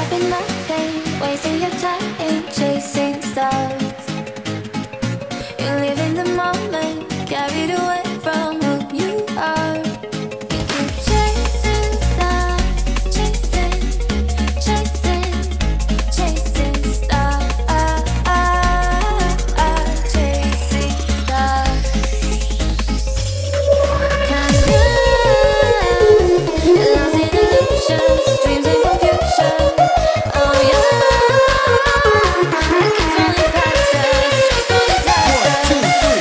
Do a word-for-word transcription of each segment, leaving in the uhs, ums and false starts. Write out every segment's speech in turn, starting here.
up in nothing, wasting your time chasing stars. You live in the moment, carried away from who you are. You keep chasing stars, chasing, chasing, chasing stars, chasing stars. Kind of lost in illusions, dreams and confusion. Oh yeah, I keep falling faster, straight for disaster.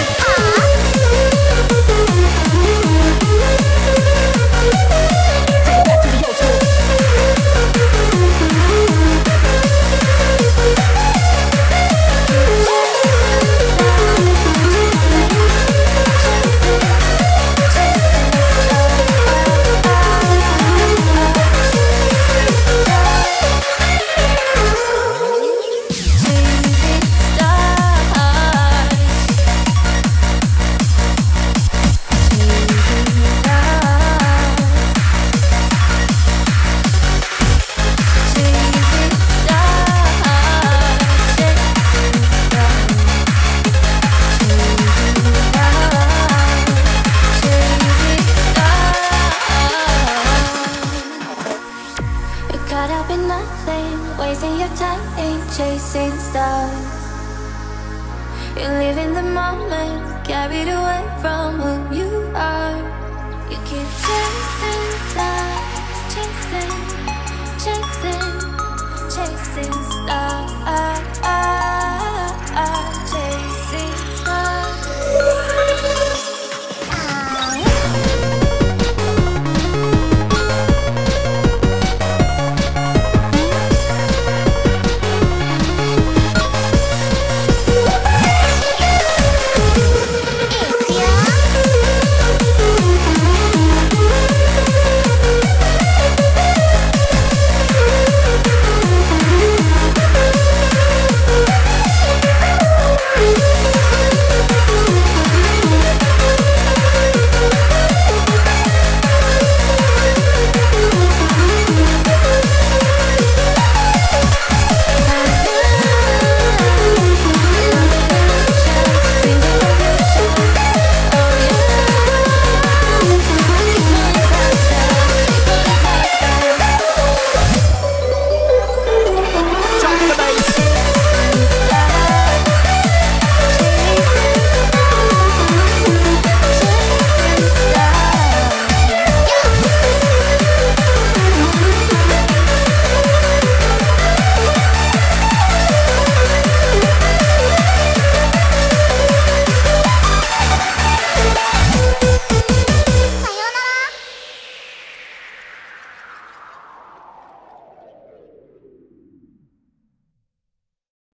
Caught up in nothing, wasting your time chasing stars. You live in the moment, carried away from who you are. You keep chasing stars, chasing